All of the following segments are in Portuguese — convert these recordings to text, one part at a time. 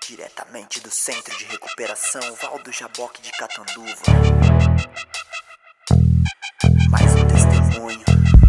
Diretamente do Centro de Recuperação Valdo Jaboque de Catanduva. Mais um testemunho.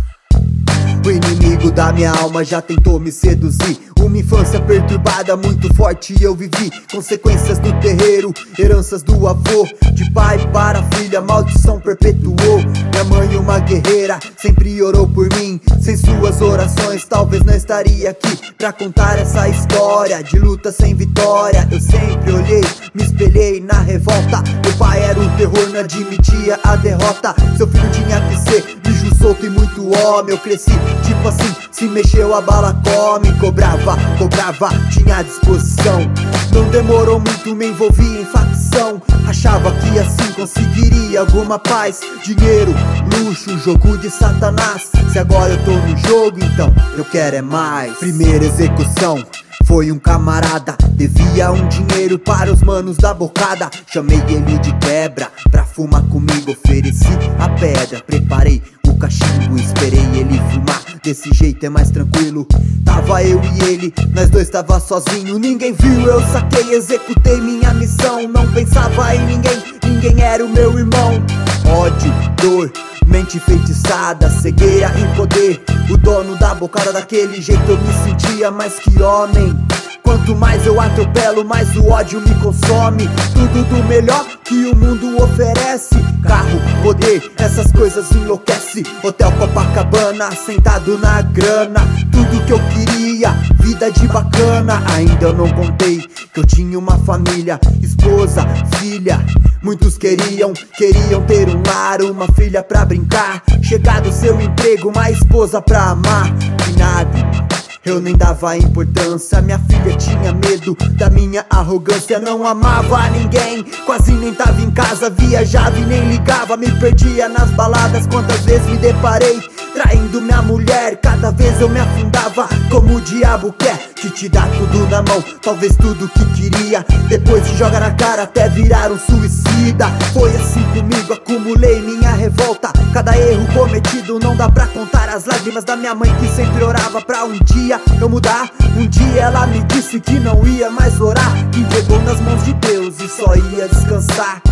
O inimigo da minha alma já tentou me seduzir. Uma infância perturbada, muito forte eu vivi. Consequências do terreiro, heranças do avô. De pai para filha, maldição perpetuou. Minha mãe, uma guerreira, sempre orou por mim. Sem suas orações, talvez não estaria aqui pra contar essa história de luta sem vitória. Eu sempre olhei, me espelhei na revolta. Meu pai era o terror, não admitia a derrota. Seu filho tinha que ser bicho solto e muito homem. Eu cresci tipo assim, se mexeu a bala come. Cobrava, tinha disposição. Não demorou muito, me envolvi em facção. Achava que assim conseguiria alguma paz. Dinheiro, luxo, jogo de Satanás. Se agora eu tô no jogo, então eu quero é mais. Primeira execução foi um camarada, devia um dinheiro para os manos da bocada. Chamei ele de quebra pra fumar comigo. Ofereci a pedra, preparei o cachimbo, esperei ele fumar. Desse jeito é mais tranquilo. Tava eu e ele, nós dois tava sozinho. Ninguém viu, eu saquei, executei minha missão. Não pensava em ninguém era o meu irmão. Ódio, dor, mente enfeitiçada, cegueira em poder. O dono da bocada, daquele jeito eu me sentia mais que homem. Quanto mais eu atropelo, mais o ódio me consome. Tudo do melhor que o mundo oferece. Carro, poder, essas coisas enlouquece. Hotel Copacabana, sentado na grana. Tudo que eu queria, vida de bacana. Ainda eu não contei que eu tinha uma família, esposa, filha. Muitos queriam ter um lar, uma filha pra brincar. Chegar do seu emprego, uma esposa pra amar. E nada, eu nem dava importância. Minha filha tinha medo da minha arrogância. Não amava ninguém, quase nem tava em casa. Viajava e nem ligava, me perdia nas baladas. Quantas vezes me deparei traindo minha mulher. Cada vez eu me afundava, como o diabo quer que te dá tudo na mão, talvez tudo que queria. Depois te joga na cara até virar um suicida. Foi assim comigo, acumulei minha revolta. Cada erro cometido não dá pra contar. As lágrimas da minha mãe que sempre orava pra um dia eu mudar. Um dia ela me disse que não ia mais orar, que entregou nas mãos de Deus e só ia descansar.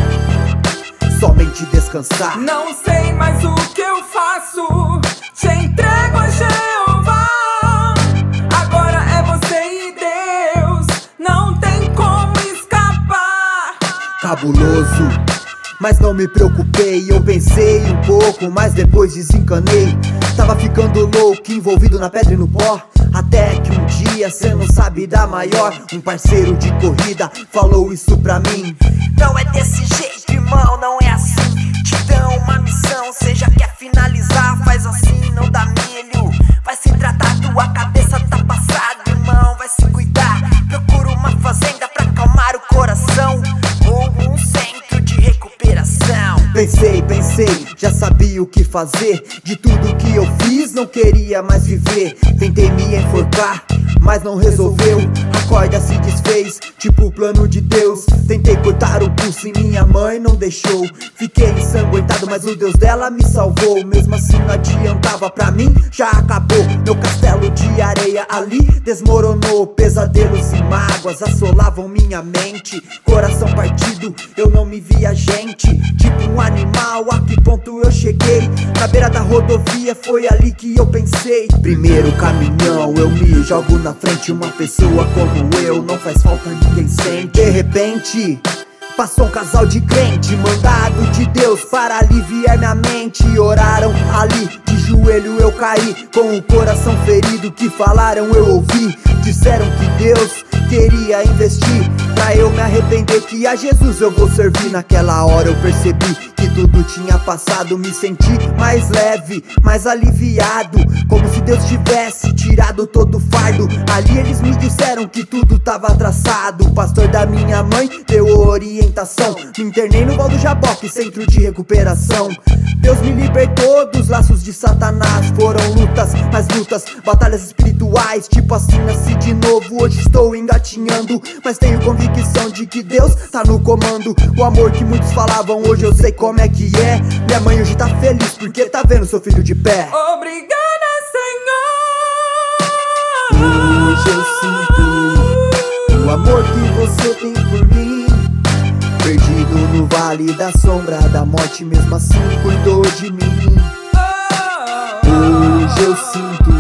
Somente descansar. Não sei mais o que eu faço, te entrego a Jeová. Agora é você e Deus, não tem como escapar. Cabuloso, mas não me preocupei. Eu pensei um pouco, mas depois desencanei. Tava ficando louco, envolvido na pedra e no pó. Até que um dia, cê não sabe da maior, um parceiro de corrida falou isso pra mim. Não é desse jeito, irmão, não é assim. Te dão uma missão, cê já quer finalizar. Faz assim, não dá milho. Vai se tratar, tua cabeça tá passada, irmão. Vai se cuidar, procura uma fazenda pra acalmar o coração. Ou um centro de recuperação. Pensei, já sabia o que fazer. De tudo que eu fiz, não queria mais viver. Tentei me enforcar, mas não resolveu. A corda se desfez, tipo o plano de Deus. Tentei cortar o pulso e minha mãe não deixou. Fiquei ensanguentado, mas o Deus dela me salvou. Mesmo assim não adiantava, pra mim já acabou. Meu castelo de areia ali desmoronou. Pesadelos e mágoas assolavam minha mente. Coração partido, eu não me via gente. Tipo um animal, a que ponto eu cheguei? Na beira da rodovia, foi ali que eu pensei. Primeiro caminhão, eu me jogo na frente. Uma pessoa como eu, não faz falta, ninguém sente. De repente, passou um casal de crente, mandado de Deus para aliviar minha mente. Oraram ali, de joelho eu caí, com o coração ferido. Que falaram eu ouvi, disseram que Deus queria investir pra eu me arrepender, que a Jesus eu vou servir. Naquela hora eu percebi que tudo tinha passado. Me senti mais leve, mais aliviado, como se Deus tivesse tirado todo o fardo. Ali eles me disseram que tudo tava traçado. O pastor da minha mãe deu orientação. Me internei no Valdo Jaboque, centro de recuperação. Deus me libertou dos laços de Satanás. Foram lutas, mais lutas, batalhas espirituais. Tipo assim nasci de novo, hoje estou engatinhando. Mas tenho convicção de que Deus tá no comando. O amor que muitos falavam, hoje eu sei como é que é. Minha mãe hoje tá feliz porque tá vendo seu filho de pé. Obrigada, Senhor. Hoje eu sinto o amor que você tem por mim. Perdido no vale da sombra da morte, mesmo assim cuidou de mim. Hoje eu sinto